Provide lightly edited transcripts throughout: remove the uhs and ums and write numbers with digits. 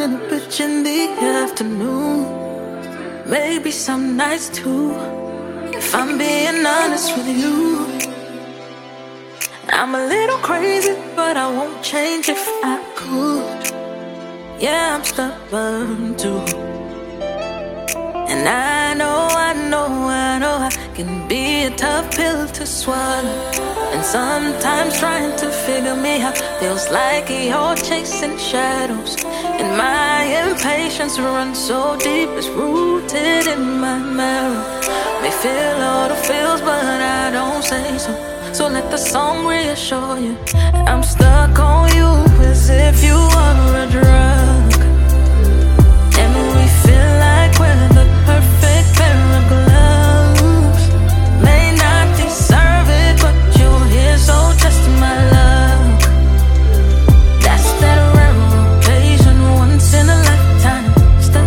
in a bitch in the afternoon. Maybe some nights too. If I'm being honest with you, I'm a little crazy, but I won't change if I could. Yeah, I'm stubborn too. And I know I can be a tough pill to swallow. And sometimes trying to figure me out feels like you're chasing shadows. And my impatience runs so deep, it's rooted in my marrow. May feel all the feels, but I don't say so. So let the song reassure you I'm stuck on you as if you are a drug. And we feel like we're the perfect pair of gloves. May not deserve it, but you're here, so just my love. That's that rare occasion, once in a lifetime stuff.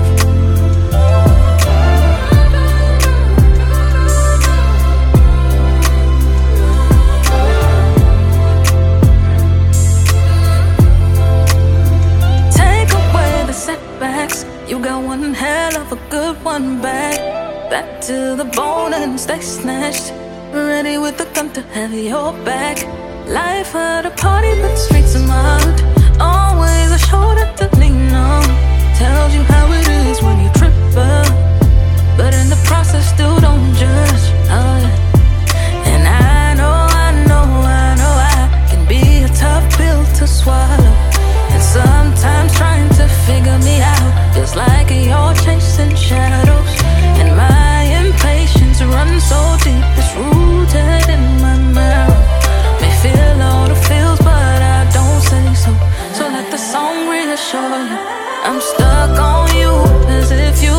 Take away the setbacks, you got one hell of a good one back. Back to the bone and stay snatched. Ready with the gun to have your back. Life at a party, but streets are marked. Always a shoulder to lean on. Tells you how it is when you trip up, but in the process still don't judge. Oh yeah. And I know I can be a tough pill to swallow. And sometimes trying to figure me out feels like you're chasing shadows. And my impatience runs so deep, it's rooted in my marrow. May feel all the feels, but I don't say so. So let the song reassure you I'm stuck on you as if you